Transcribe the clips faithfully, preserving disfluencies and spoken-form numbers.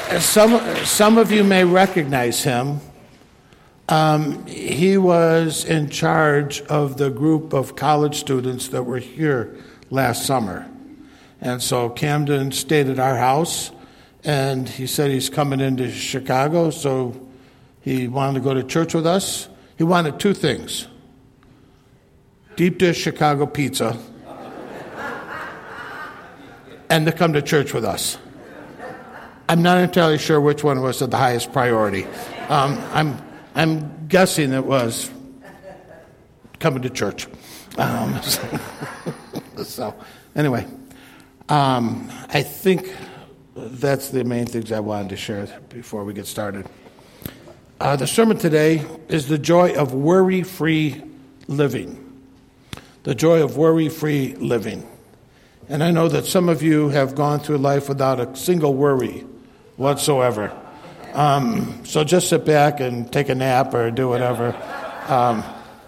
some some of you may recognice him. Um, he was in charge of the group of college students that were here last summer. And so Camden stayed at our house, and he said he's coming into Chicago, so he wanted to go to church with us. He wanted two things: deep dish Chicago pizza and to come to church with us. I'm not entirely sure which one was the highest priority. Um, I'm I'm guessing it was coming to church. Um, so, so anyway, um, I think that's the main things I wanted to share before we get started. Uh, the sermon today is the joy of worry-free living. The joy of worry-free living. And I know that some of you have gone through life without a single worry whatsoever. Um, so just sit back and take a nap or do whatever. Um,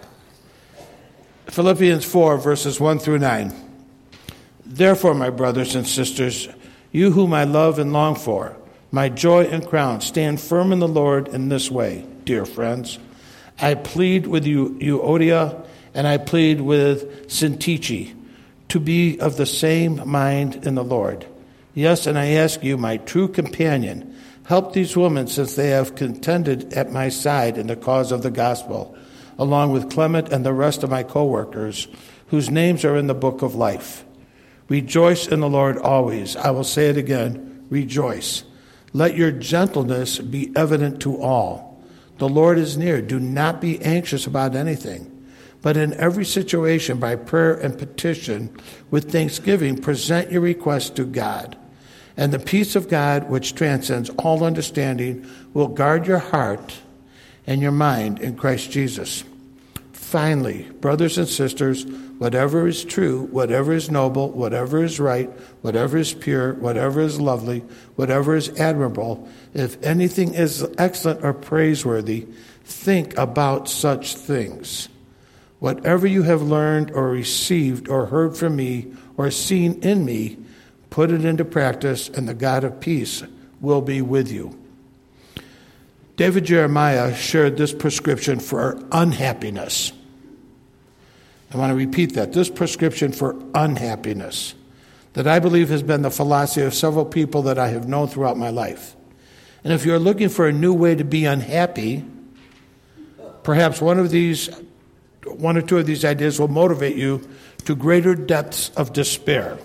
Philippians four, verses one through nine. Therefore, my brothers and sisters, you whom I love and long for, my joy and crown, stand firm in the Lord in this way, dear friends. I plead with you, Euodia, and I plead with Syntyche, to be of the same mind in the Lord. Yes, and I ask you, my true companion, help these women, since they have contended at my side in the cause of the gospel, along with Clement and the rest of my co-workers, whose names are in the book of life. Rejoice in the Lord always. I will say it again, rejoice. Let your gentleness be evident to all. The Lord is near. Do not be anxious about anything, but in every situation, by prayer and petition, with thanksgiving, present your requests to God. And the peace of God, which transcends all understanding, will guard your heart and your mind in Christ Jesus. Finally, brothers and sisters, whatever is true, whatever is noble, whatever is right, whatever is pure, whatever is lovely, whatever is admirable, if anything is excellent or praiseworthy, think about such things. Whatever you have learned or received or heard from me or seen in me, put it into practice, and the God of peace will be with you. David Jeremiah shared this prescription for unhappiness. I want to repeat that. This prescription for unhappiness that I believe has been the philosophy of several people that I have known throughout my life. And if you're looking for a new way to be unhappy, perhaps one of these, one or two of these ideas will motivate you to greater depths of despair.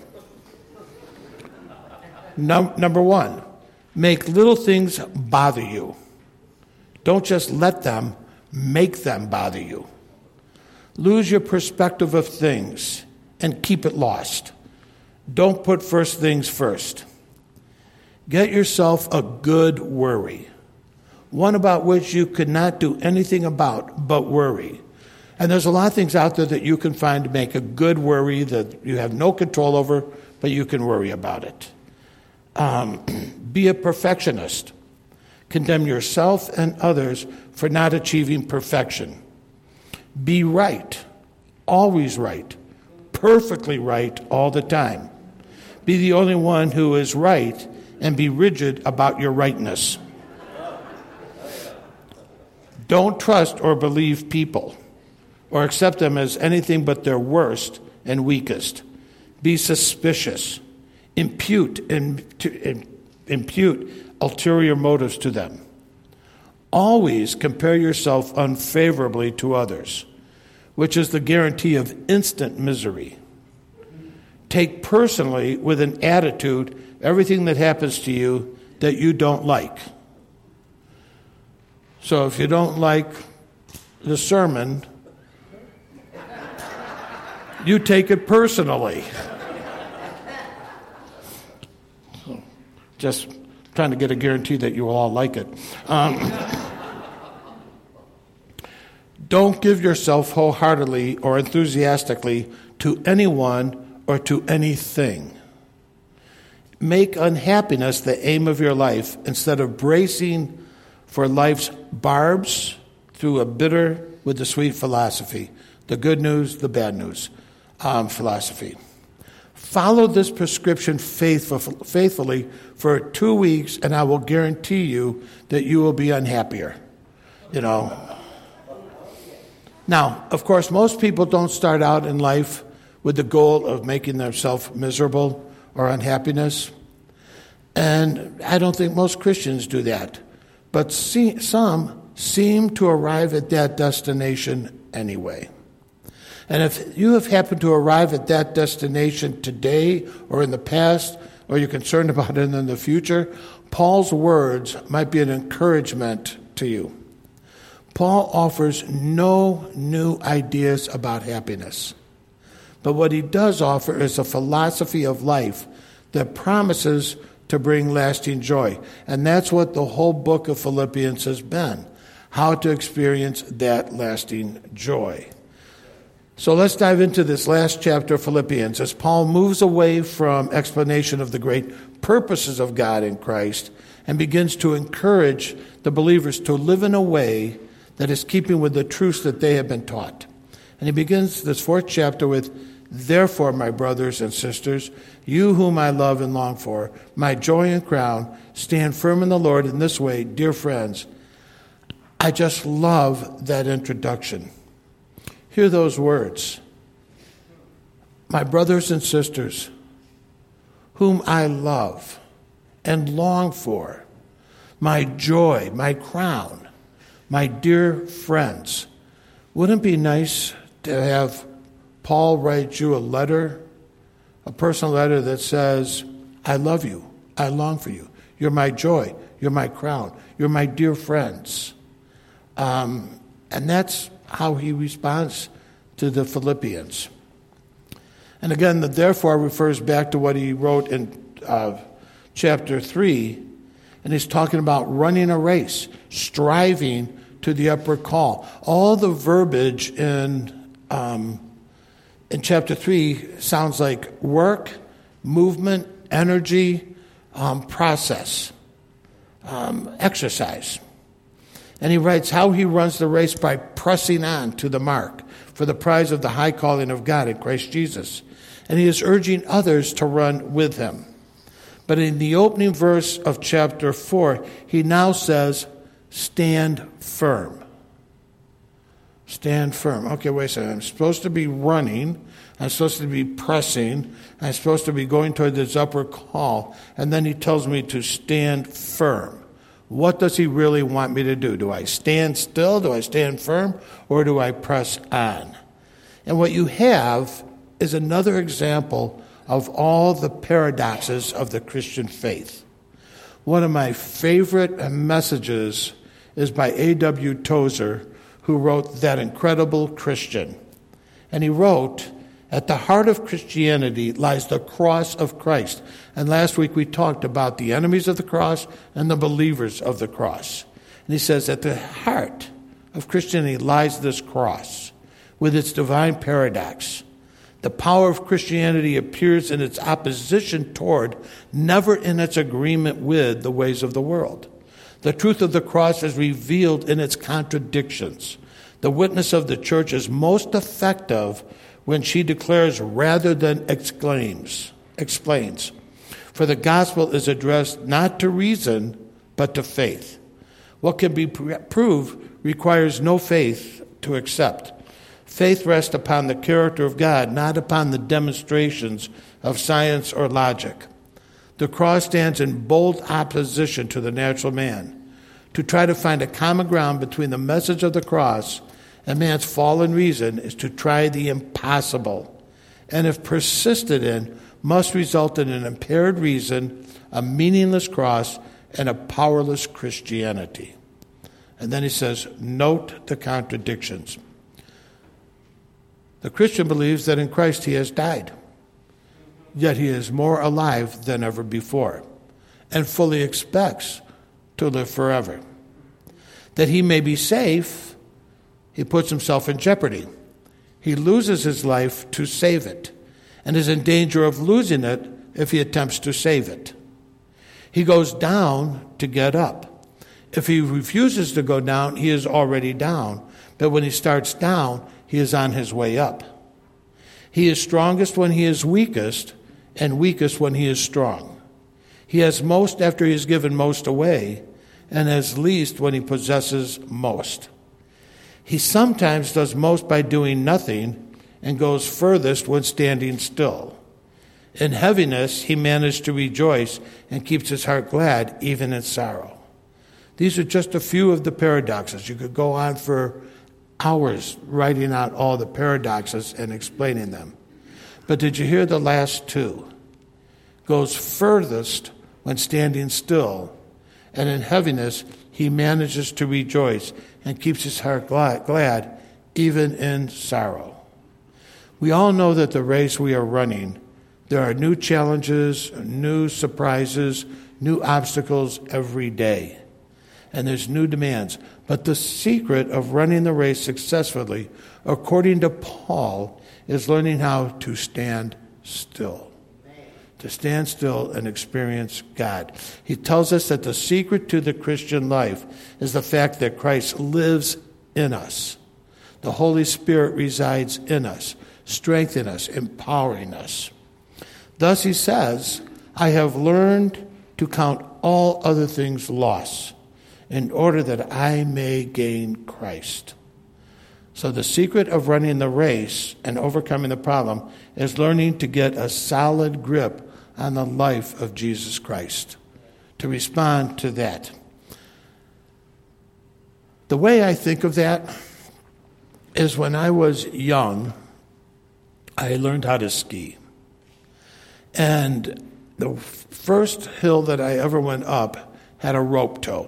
No, number one, make little things bother you. Don't just let them, make them bother you. Lose your perspective of things and keep it lost. Don't put first things first. Get yourself a good worry, one about which you could not do anything about but worry. And there's a lot of things out there that you can find to make a good worry that you have no control over, but you can worry about it. Um, be a perfectionist. Condemn yourself and others for not achieving perfection. Be right, always right, perfectly right all the time. Be the only one who is right and be rigid about your rightness. Don't trust or believe people or accept them as anything but their worst and weakest. Be suspicious. Impute, impute ulterior motives to them. Always compare yourself unfavorably to others, which is the guarantee of instant misery. Take personally with an attitude everything that happens to you that you don't like. So if you don't like the sermon, you take it personally. Just trying to get a guarantee that you will all like it. Um, don't give yourself wholeheartedly or enthusiastically to anyone or to anything. Make unhappiness the aim of your life instead of bracing for life's barbs through a bitter with the sweet philosophy, the good news, the bad news um, philosophy. Follow this prescription faithful, faithfully for two weeks, and I will guarantee you that you will be unhappier. You know. Now, of course, most people don't start out in life with the goal of making themselves miserable or unhappiness. And I don't think most Christians do that. But see, some seem to arrive at that destination anyway. And if you have happened to arrive at that destination today or in the past, or you're concerned about it in the future, Paul's words might be an encouragement to you. Paul offers no new ideas about happiness. But what he does offer is a philosophy of life that promises to bring lasting joy. And that's what the whole book of Philippians has been, how to experience that lasting joy. So let's dive into this last chapter of Philippians as Paul moves away from explanation of the great purposes of God in Christ and begins to encourage the believers to live in a way that is keeping with the truths that they have been taught. And he begins this fourth chapter with, "Therefore, my brothers and sisters, you whom I love and long for, my joy and crown, stand firm in the Lord in this way, dear friends." I just love that introduction. Hear those words. My brothers and sisters, whom I love and long for, my joy, my crown, my dear friends. Wouldn't it be nice to have Paul write you a letter, a personal letter that says, I love you, I long for you, you're my joy, you're my crown, you're my dear friends. Um, and that's how he responds to the Philippians. And again, the therefore refers back to what he wrote in uh, chapter three, and he's talking about running a race, striving to the upward call. All the verbiage in um, in chapter three sounds like work, movement, energy, um, process, um, exercise. And he writes how he runs the race by pressing on to the mark for the prize of the high calling of God in Christ Jesus. And he is urging others to run with him. But in the opening verse of chapter four, he now says, stand firm. Stand firm. Okay, wait a second. I'm supposed to be running. I'm supposed to be pressing. I'm supposed to be going toward this upward call. And then he tells me to stand firm. What does he really want me to do? Do I stand still? Do I stand firm? Or do I press on? And what you have is another example of all the paradoxes of the Christian faith. One of my favorite messages is by A W Tozer, who wrote That Incredible Christian. And he wrote, at the heart of Christianity lies the cross of Christ. And last week we talked about the enemies of the cross and the believers of the cross. And he says, at the heart of Christianity lies this cross with its divine paradox. The power of Christianity appears in its opposition toward, never in its agreement with, the ways of the world. The truth of the cross is revealed in its contradictions. The witness of the church is most effective when she declares rather than exclaims, explains. For the gospel is addressed not to reason, but to faith. What can be proved requires no faith to accept. Faith rests upon the character of God, not upon the demonstrations of science or logic. The cross stands in bold opposition to the natural man. To try to find a common ground between the message of the cross and man's fallen reason is to try the impossible, and if persisted in, must result in an impaired reason, a meaningless cross, and a powerless Christianity. And then he says, note the contradictions. The Christian believes that in Christ he has died, yet he is more alive than ever before, and fully expects to live forever. That he may be safe, he puts himself in jeopardy. He loses his life to save it, and is in danger of losing it if he attempts to save it. He goes down to get up. If he refuses to go down, he is already down. But when he starts down, he is on his way up. He is strongest when he is weakest, and weakest when he is strong. He has most after he has given most away, and has least when he possesses most. He sometimes does most by doing nothing, and goes furthest when standing still. In heaviness he managed to rejoice, and keeps his heart glad even in sorrow. These are just a few of the paradoxes. You could go on for hours writing out all the paradoxes and explaining them. But did you hear the last two? Goes furthest when standing still, and in heaviness he manages to rejoice and keeps his heart glad, glad even in sorrow. We all know that the race we are running, there are new challenges, new surprises, new obstacles every day. And there's new demands. But the secret of running the race successfully, according to Paul, is learning how to stand still. To stand still and experience God. He tells us that the secret to the Christian life is the fact that Christ lives in us. The Holy Spirit resides in us, strengthening us, empowering us. Thus he says, I have learned to count all other things loss, in order that I may gain Christ. So the secret of running the race and overcoming the problem is learning to get a solid grip on the life of Jesus Christ, to respond to that. The way I think of that is when I was young, I learned how to ski. And the first hill that I ever went up had a rope tow.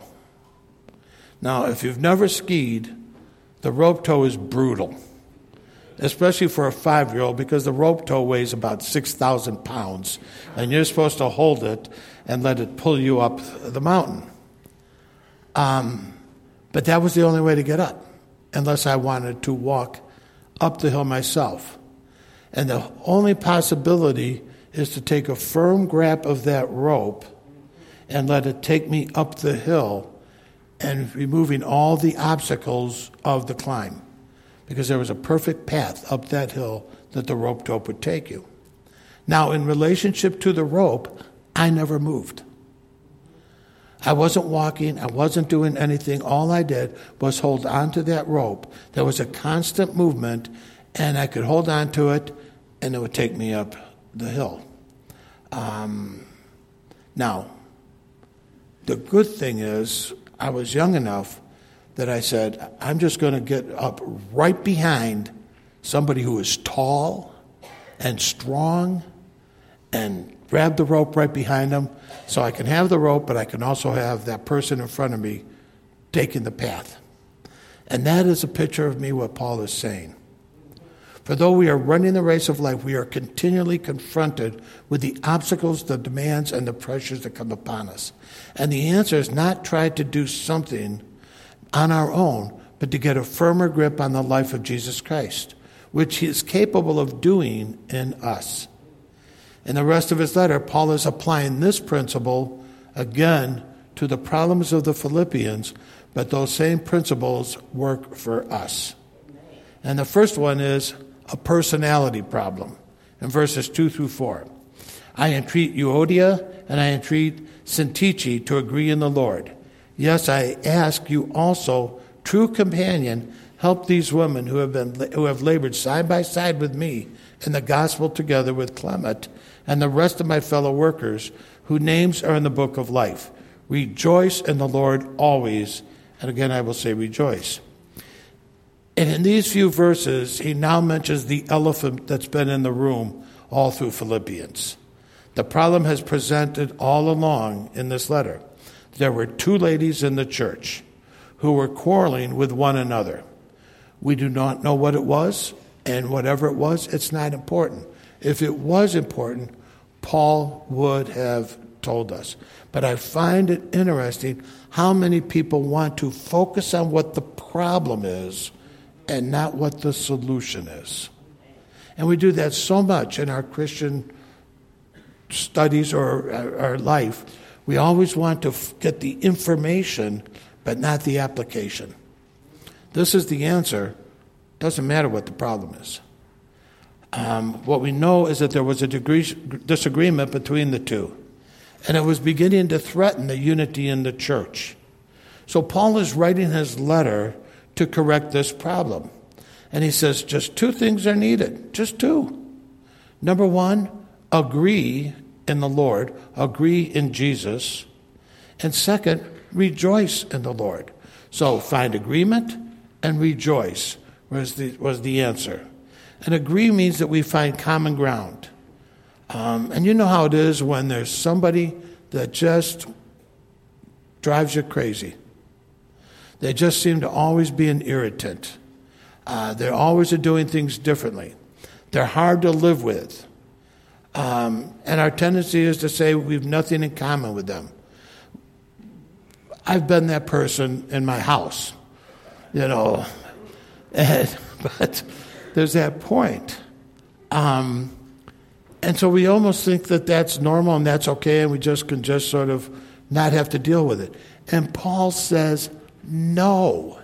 Now, if you've never skied, the rope tow is brutal, especially for a five-year-old, because the rope tow weighs about six thousand pounds, and you're supposed to hold it and let it pull you up the mountain. Um, but that was the only way to get up, unless I wanted to walk up the hill myself. And the only possibility is to take a firm grip of that rope and let it take me up the hill, and removing all the obstacles of the climb, because there was a perfect path up that hill that the rope tow would take you. Now, in relationship to the rope, I never moved. I wasn't walking. I wasn't doing anything. All I did was hold on to that rope. There was a constant movement, and I could hold on to it, and it would take me up the hill. Um, now, the good thing is, I was young enough that I said, I'm just going to get up right behind somebody who is tall and strong and grab the rope right behind them, so I can have the rope, but I can also have that person in front of me taking the path. And that is a picture of me, what Paul is saying. For though we are running the race of life, we are continually confronted with the obstacles, the demands, and the pressures that come upon us. And the answer is not try to do something on our own, but to get a firmer grip on the life of Jesus Christ, which he is capable of doing in us. In the rest of his letter, Paul is applying this principle again to the problems of the Philippians, but those same principles work for us. And the first one is a personality problem in verses two through four. I entreat Euodia and I entreat Syntyche to agree in the Lord. Yes, I ask you also, true companion, help these women who have been who have labored side by side with me in the gospel, together with Clement and the rest of my fellow workers, whose names are in the book of life. Rejoice in the Lord always. And again, I will say rejoice. And in these few verses, he now mentions the elephant that's been in the room all through Philippians. The problem has presented all along in this letter. There were two ladies in the church who were quarreling with one another. We do not know what it was, and whatever it was, it's not important. If it was important, Paul would have told us. But I find it interesting how many people want to focus on what the problem is and not what the solution is. And we do that so much in our Christian studies or our, our life. We always want to f- get the information, but not the application. This is the answer. Doesn't matter what the problem is. Um, what we know is that there was a degree, disagreement between the two, and it was beginning to threaten the unity in the church. So Paul is writing his letter to correct this problem. And he says just two things are needed, just two. Number one, agree in the Lord, agree in Jesus. And second, rejoice in the Lord. So find agreement and rejoice was the, was the answer. And agree means that we find common ground. Um, and you know how it is when there's somebody that just drives you crazy. They just seem to always be an irritant. Uh, they're always doing things differently. They're hard to live with. Um, and our tendency is to say we've nothing in common with them. I've been that person in my house, you know. And, but there's that point. Um, and so we almost think that that's normal and that's okay, and we just can just sort of not have to deal with it. And Paul says, no,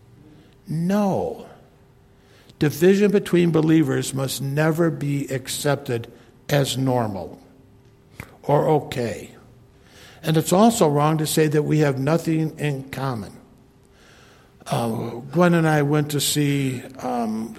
no. Division between believers must never be accepted as normal or okay. And it's also wrong to say that we have nothing in common. Uh, Gwen and I went to see um,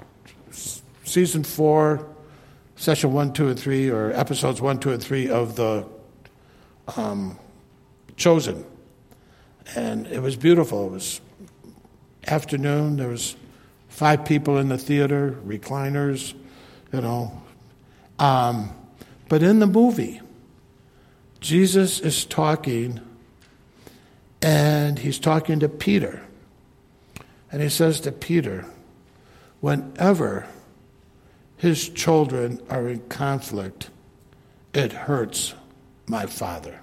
season four, session one, two, and three, or episodes one, two, and three of the um, Chosen. And it was beautiful. It was afternoon. There was five people in the theater, recliners, you know. Um, but in the movie, Jesus is talking, and he's talking to Peter. And he says to Peter, whenever his children are in conflict, it hurts my Father.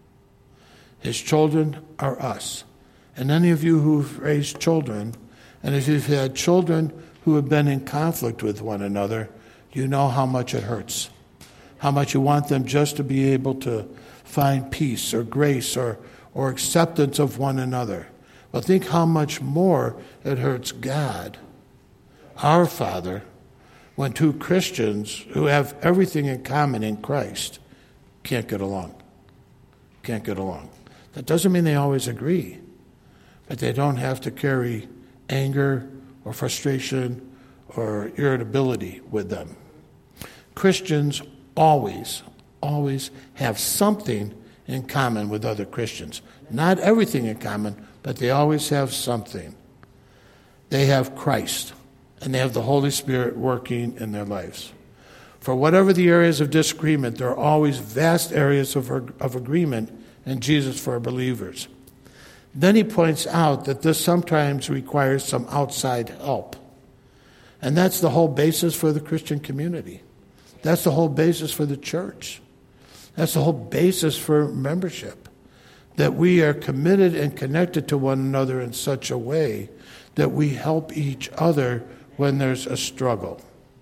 His children are us. And any of you who've raised children, and if you've had children who have been in conflict with one another, you know how much it hurts. How much you want them just to be able to find peace or grace or, or acceptance of one another. But think how much more it hurts God, our Father, when two Christians who have everything in common in Christ can't get along. Can't get along. That doesn't mean they always agree, but they don't have to carry anger or frustration or irritability with them. Christians always, always have something in common with other Christians. Not everything in common, but they always have something. They have Christ, and they have the Holy Spirit working in their lives. For whatever the areas of disagreement, there are always vast areas of, of agreement in Jesus for believers. Then he points out that this sometimes requires some outside help. And that's the whole basis for the Christian community. That's the whole basis for the church. That's the whole basis for membership. That we are committed and connected to one another in such a way that we help each other when there's a struggle.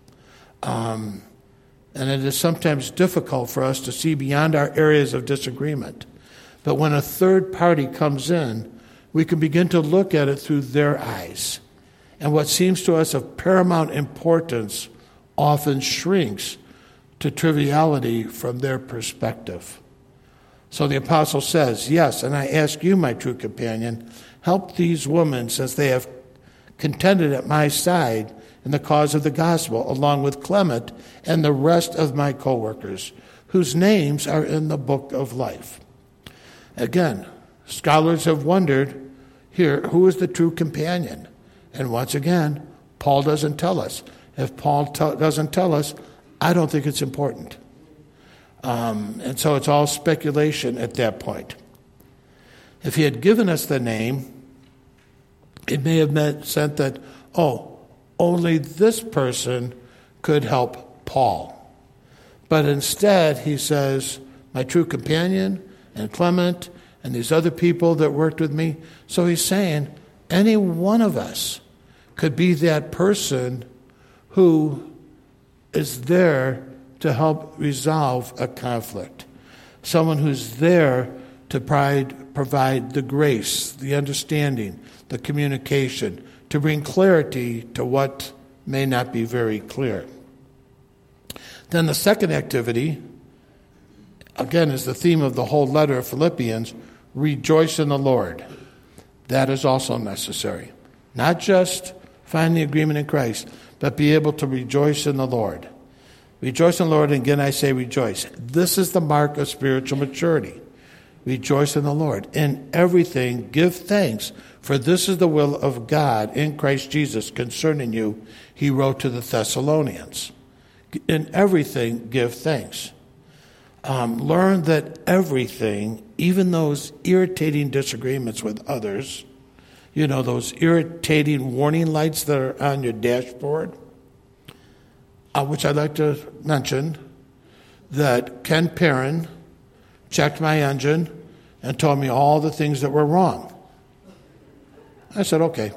Um, and it is sometimes difficult for us to see beyond our areas of disagreement. But when a third party comes in, we can begin to look at it through their eyes. And what seems to us of paramount importance often shrinks to triviality from their perspective. So the apostle says, yes, and I ask you, my true companion, help these women since they have contended at my side in the cause of the gospel, along with Clement and the rest of my co-workers, whose names are in the book of life. Again, scholars have wondered here, who is the true companion? And once again, Paul doesn't tell us. If Paul t- doesn't tell us, I don't think it's important. Um, and so it's all speculation at that point. If he had given us the name, it may have meant sent that, oh, only this person could help Paul. But instead, he says, my true companion and Clement and these other people that worked with me. So he's saying any one of us could be that person who is there to help resolve a conflict. Someone who's there to provide, provide the grace, the understanding, the communication, to bring clarity to what may not be very clear. Then the second activity, again, is the theme of the whole letter of Philippians, rejoice in the Lord. That is also necessary. Not just find the agreement in Christ, but be able to rejoice in the Lord. Rejoice in the Lord, and again I say rejoice. This is the mark of spiritual maturity. Rejoice in the Lord. In everything, give thanks, for this is the will of God in Christ Jesus concerning you, he wrote to the Thessalonians. In everything, give thanks. Um, learn that everything, even those irritating disagreements with others, you know, those irritating warning lights that are on your dashboard, uh, which I'd like to mention, that Ken Perrin checked my engine and told me all the things that were wrong. I said, okay.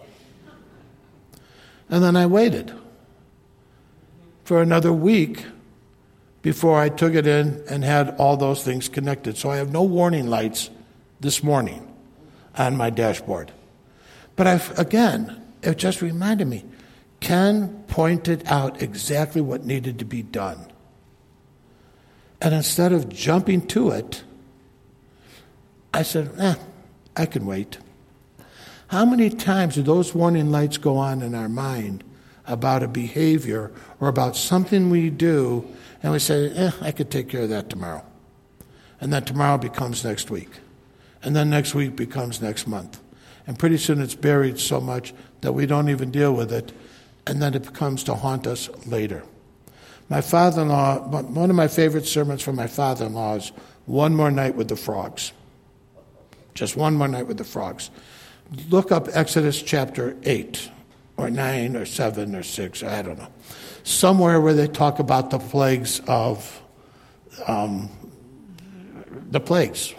And then I waited for another week before I took it in and had all those things connected. So I have no warning lights this morning on my dashboard. But I, again, it just reminded me, Ken pointed out exactly what needed to be done. And instead of jumping to it, I said, eh, I can wait. How many times do those warning lights go on in our mind about a behavior or about something we do, and we say, eh, I could take care of that tomorrow. And then tomorrow becomes next week. And then next week becomes next month. And pretty soon it's buried so much that we don't even deal with it, and then it comes to haunt us later. My father-in-law, one of my favorite sermons from my father-in-law is One More Night with the Frogs. Just one more night with the frogs. Look up Exodus chapter eight, or nine, or seven, or six, I don't know. Somewhere where they talk about the plagues of, um, the plagues.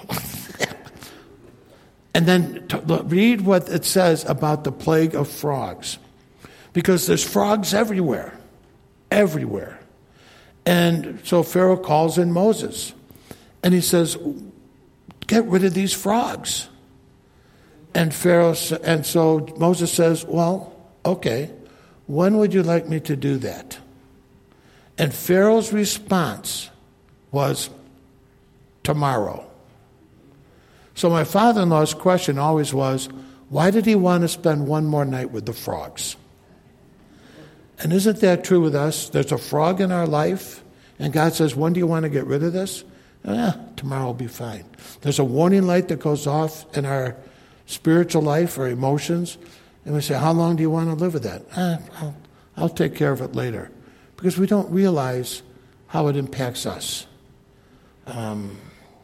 And then to read what it says about the plague of frogs. Because there's frogs everywhere. Everywhere. And so Pharaoh calls in Moses. And he says, get rid of these frogs. And Pharaoh, and so Moses says, well, okay, when would you like me to do that? And Pharaoh's response was, tomorrow. So my father-in-law's question always was, why did he want to spend one more night with the frogs? And isn't that true with us? There's a frog in our life, and God says, when do you want to get rid of this? Eh, tomorrow will be fine. There's a warning light that goes off in our spiritual life or emotions, and we say, how long do you want to live with that? Eh, I'll, I'll take care of it later. Because we don't realize how it impacts us. Um,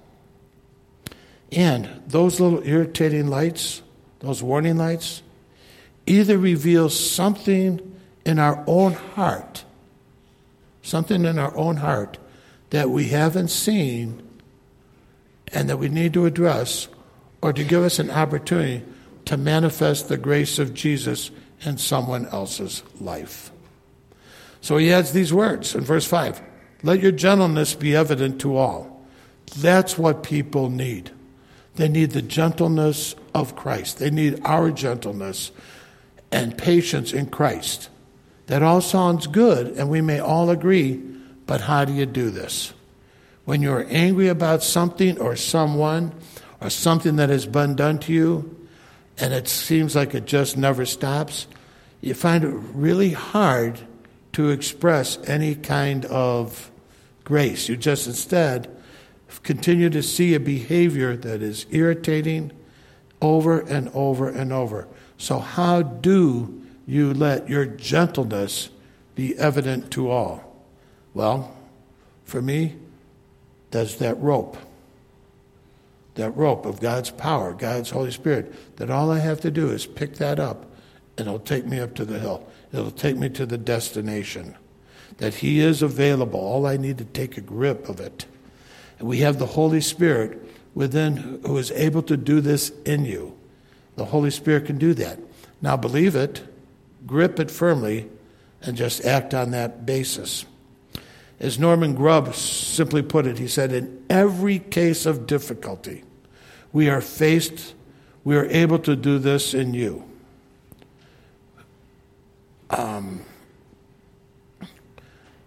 and those little irritating lights, those warning lights, either reveal something in our own heart, something in our own heart that we haven't seen and that we need to address, or to give us an opportunity to manifest the grace of Jesus in someone else's life. So he adds these words in verse five, let your gentleness be evident to all. That's what people need. They need the gentleness of Christ. They need our gentleness and patience in Christ. That all sounds good, and we may all agree, but how do you do this? When you're angry about something or someone or something that has been done to you, and it seems like it just never stops, you find it really hard to express any kind of grace. You just instead continue to see a behavior that is irritating over and over and over. So how do you let your gentleness be evident to all? Well, for me, that's that rope. That rope of God's power, God's Holy Spirit, that all I have to do is pick that up, and it'll take me up to the hill. It'll take me to the destination. That he is available. All I need to take a grip of it. And we have the Holy Spirit within who is able to do this in you. The Holy Spirit can do that. Now believe it, grip it firmly, and just act on that basis. As Norman Grubb simply put it, he said, in every case of difficulty, we are faced, we are able to do this in you. Um,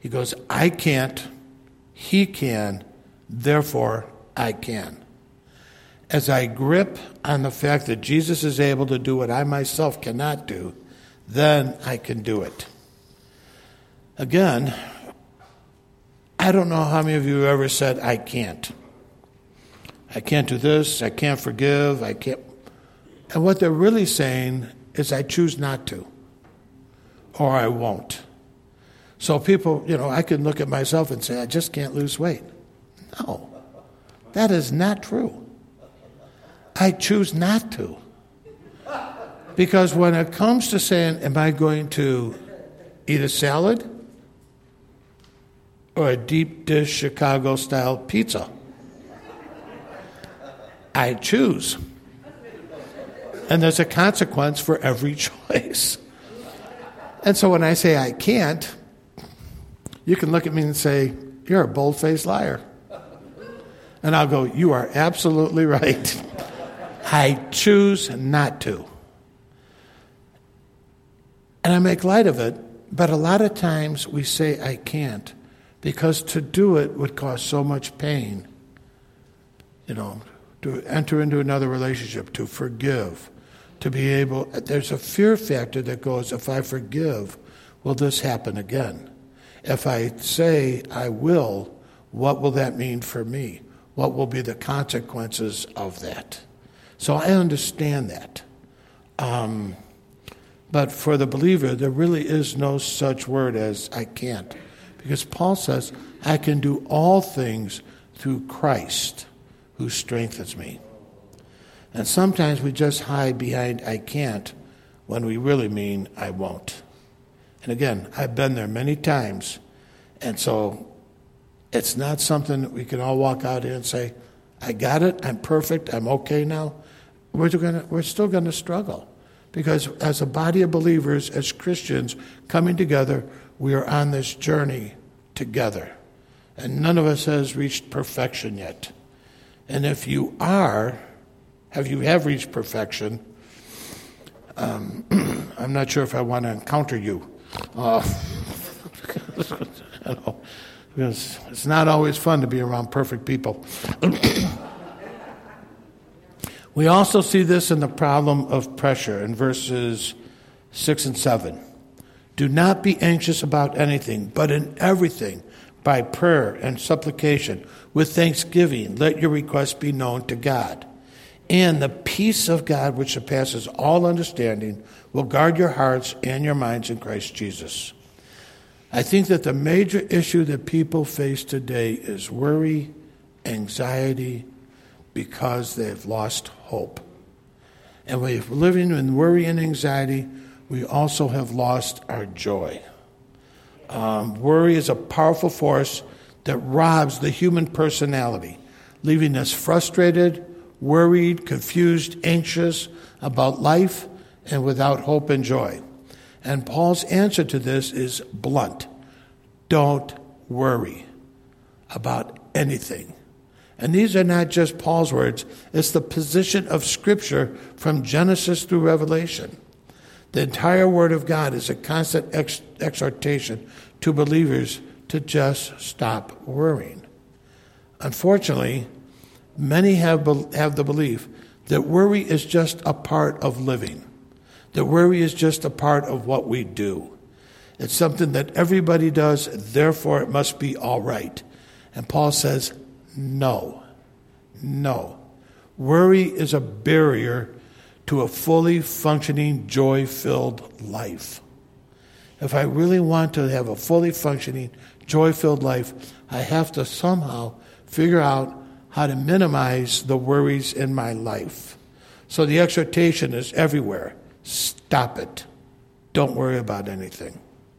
He goes, I can't, he can, therefore I can. As I grip on the fact that Jesus is able to do what I myself cannot do, then I can do it. Again, I don't know how many of you have ever said, I can't. I can't do this, I can't forgive, I can't. And what they're really saying is, I choose not to, or I won't. So people, you know, I can look at myself and say, I just can't lose weight. No, that is not true. I choose not to. Because when it comes to saying, am I going to eat a salad or a deep dish Chicago-style pizza? I choose. And there's a consequence for every choice. And so when I say I can't, you can look at me and say, you're a bold-faced liar. And I'll go, you are absolutely right. I choose not to. And I make light of it, but a lot of times we say I can't because to do it would cause so much pain. You know, to enter into another relationship, to forgive, to be able, there's a fear factor that goes, if I forgive, will this happen again? If I say I will, what will that mean for me? What will be the consequences of that? So I understand that. Um, but for the believer, there really is no such word as I can't. Because Paul says, I can do all things through Christ who strengthens me. And sometimes we just hide behind I can't when we really mean I won't. And again, I've been there many times. And so it's not something that we can all walk out here and say, I got it, I'm perfect, I'm okay now. We're, gonna, we're still going to struggle. Because as a body of believers, as Christians coming together, we are on this journey together. And none of us has reached perfection yet. And if you are, have you have reached perfection, um, I'm not sure if I want to encounter you. Uh, you know, because it's not always fun to be around perfect people. We also see this in the problem of pressure in verses six and seven. Do not be anxious about anything, but in everything, by prayer and supplication, with thanksgiving, let your requests be known to God. And the peace of God, which surpasses all understanding, will guard your hearts and your minds in Christ Jesus. I think that the major issue that people face today is worry, anxiety, because they've lost hope. And when we're living in worry and anxiety, we also have lost our joy. Um, worry is a powerful force that robs the human personality, leaving us frustrated, worried, confused, anxious about life, and without hope and joy. And Paul's answer to this is blunt. Don't worry about anything. And these are not just Paul's words. It's the position of Scripture from Genesis through Revelation. The entire Word of God is a constant ex- exhortation to believers to just stop worrying. Unfortunately, many have, be- have the belief that worry is just a part of living, that worry is just a part of what we do. It's something that everybody does, therefore it must be all right. And Paul says, no, no. Worry is a barrier to a fully functioning, joy-filled life. If I really want to have a fully functioning, joy-filled life, I have to somehow figure out how to minimize the worries in my life. So the exhortation is everywhere. Stop it. Don't worry about anything.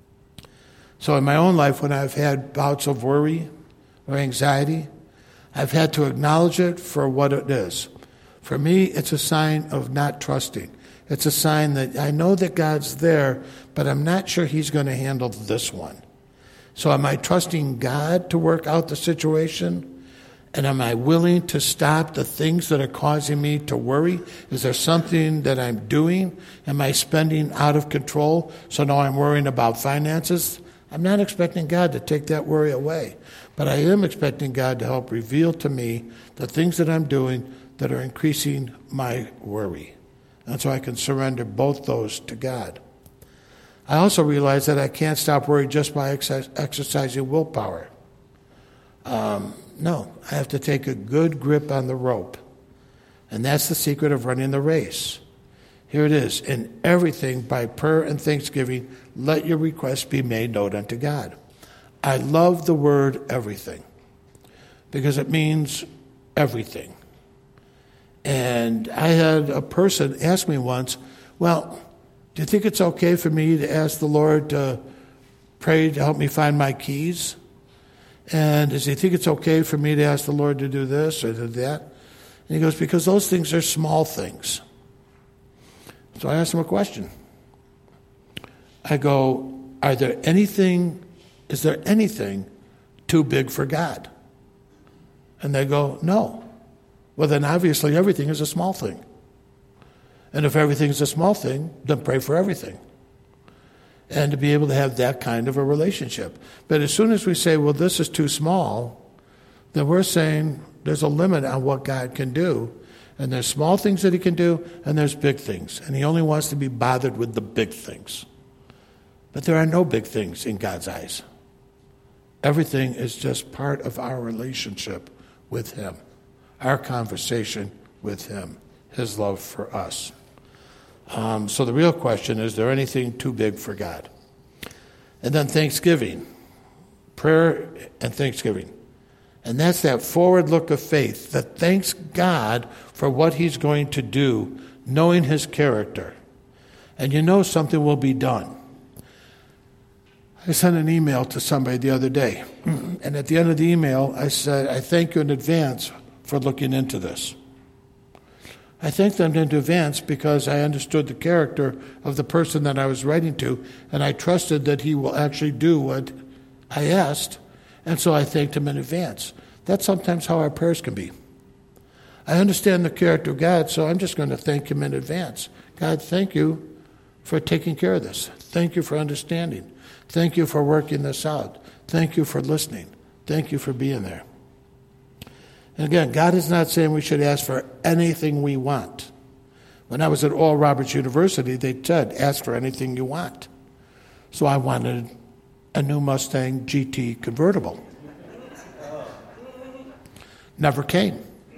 So in my own life, when I've had bouts of worry or anxiety, I've had to acknowledge it for what it is. For me, it's a sign of not trusting. It's a sign that I know that God's there, but I'm not sure He's going to handle this one. So am I trusting God to work out the situation? And am I willing to stop the things that are causing me to worry? Is there something that I'm doing? Am I spending out of control? So now I'm worrying about finances. I'm not expecting God to take that worry away, but I am expecting God to help reveal to me the things that I'm doing that are increasing my worry. And so I can surrender both those to God. I also realize that I can't stop worrying just by ex- exercising willpower. Um, no, I have to take a good grip on the rope. And that's the secret of running the race. Here it is. In everything, by prayer and thanksgiving, let your requests be made known unto God. I love the word everything because it means everything. And I had a person ask me once, well, do you think it's okay for me to ask the Lord to pray to help me find my keys? And does he think it's okay for me to ask the Lord to do this or do that? And he goes, because those things are small things. So I asked him a question. I go, are there anything, is there anything too big for God? And they go, no. Well, then obviously everything is a small thing. And if everything is a small thing, then pray for everything. And to be able to have that kind of a relationship. But as soon as we say, well, this is too small, then we're saying there's a limit on what God can do. And there's small things that he can do, and there's big things. And he only wants to be bothered with the big things. But there are no big things in God's eyes. Everything is just part of our relationship with him, our conversation with him, his love for us. Um, so the real question is, is there anything too big for God? And then thanksgiving, prayer and thanksgiving. And that's that forward look of faith that thanks God for what he's going to do, knowing his character. And you know something will be done. I sent an email to somebody the other day. And at the end of the email, I said, I thank you in advance for looking into this. I thanked them in advance because I understood the character of the person that I was writing to, and I trusted that he will actually do what I asked, and so I thanked him in advance. That's sometimes how our prayers can be. I understand the character of God, so I'm just going to thank him in advance. God, thank you for taking care of this. Thank you for understanding. Thank you for working this out. Thank you for listening. Thank you for being there. And again, God is not saying we should ask for anything we want. When I was at Oral Roberts University, they said, ask for anything you want. So I wanted a new Mustang G T convertible. Never came.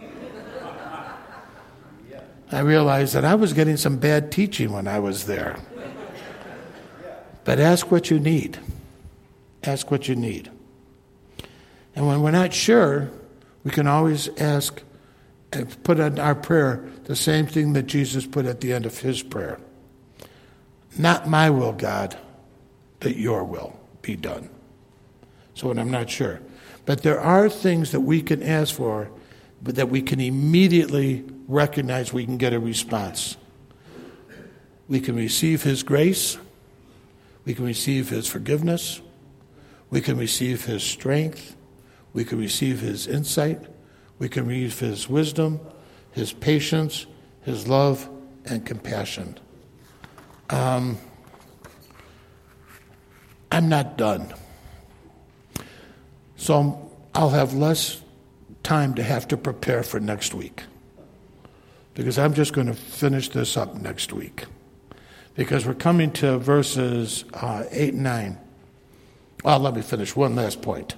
I realized that I was getting some bad teaching when I was there. But ask what you need. Ask what you need. And when we're not sure, we can always ask and put in our prayer the same thing that Jesus put at the end of his prayer. Not my will, God, but your will be done. So when I'm not sure. But there are things that we can ask for, but that we can immediately recognize we can get a response. We can receive his grace. We can receive his forgiveness. We can receive his strength. We can receive his insight. We can receive his wisdom, his patience, his love, and compassion. Um, I'm not done. So I'll have less time to have to prepare for next week. Because I'm just going to finish this up next week. Because we're coming to verses uh, eight and nine. Well, let me finish one last point.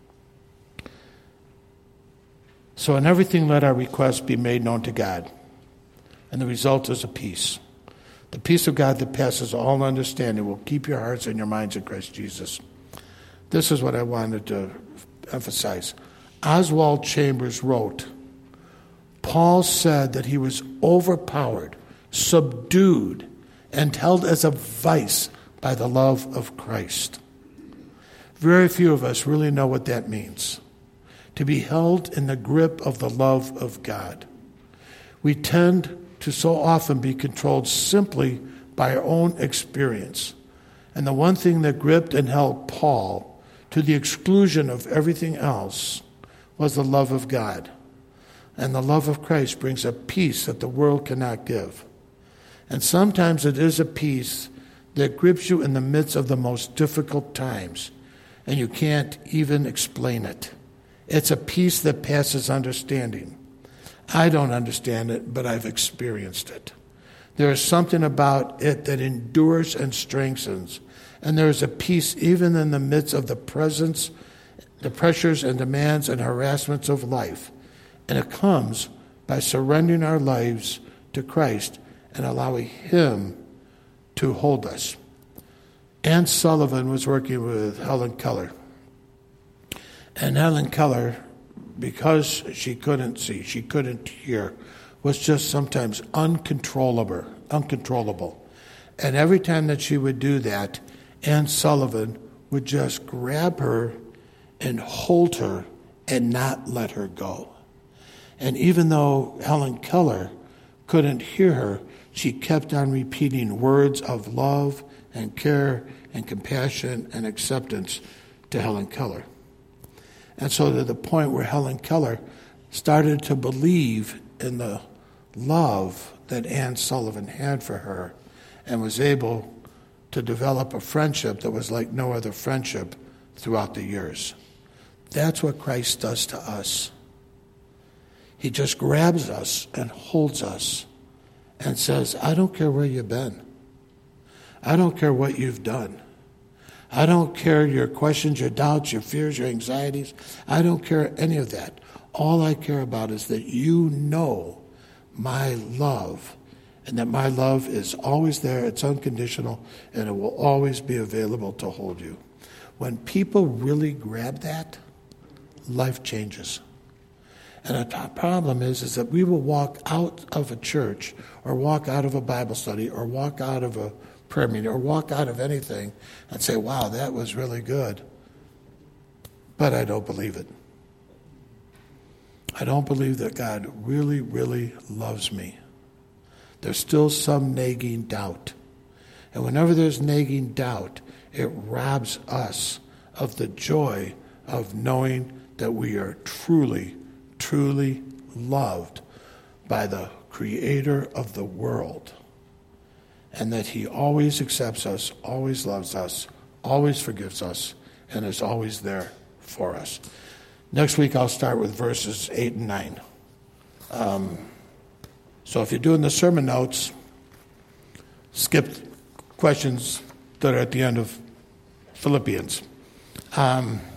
So in everything let our requests be made known to God. And the result is a peace. The peace of God that passes all understanding will keep your hearts and your minds in Christ Jesus. This is what I wanted to emphasize. Oswald Chambers wrote, Paul said that he was overpowered, subdued, and held as a vice by the love of Christ. Very few of us really know what that means. To be held in the grip of the love of God. We tend to so often be controlled simply by our own experience. And the one thing that gripped and held Paul to the exclusion of everything else was the love of God. And the love of Christ brings a peace that the world cannot give. And sometimes it is a peace that grips you in the midst of the most difficult times. and you can't even explain it. It's a peace that passes understanding. I don't understand it, but I've experienced it. There is something about it that endures and strengthens, and there is a peace even in the midst of the presence, the pressures and demands and harassments of life. And it comes by surrendering our lives to Christ and allowing Him to hold us. Anne Sullivan was working with Helen Keller. And Helen Keller, because she couldn't see, she couldn't hear, was just sometimes uncontrollable, uncontrollable. And every time that she would do that, Anne Sullivan would just grab her and hold her and not let her go. And even though Helen Keller couldn't hear her, she kept on repeating words of love and care and compassion and acceptance to Helen Keller. And so to the point where Helen Keller started to believe in the love that Anne Sullivan had for her and was able to develop a friendship that was like no other friendship throughout the years. That's what Christ does to us. He just grabs us and holds us and says, I don't care where you've been. I don't care what you've done. I don't care your questions, your doubts, your fears, your anxieties. I don't care any of that. All I care about is that you know my love, and that my love is always there, it's unconditional, and it will always be available to hold you. When people really grab that, life changes. And the problem is, is that we will walk out of a church or walk out of a Bible study or walk out of a prayer meeting or walk out of anything and say, wow, that was really good. But I don't believe it. I don't believe that God really, really loves me. There's still some nagging doubt. And whenever there's nagging doubt, it robs us of the joy of knowing that we are truly, truly loved by the Creator of the world. And that He always accepts us, always loves us, always forgives us, and is always there for us. Next week I'll start with verses eight and nine. Um, so if you're doing the sermon notes, skip questions that are at the end of Philippians. Um,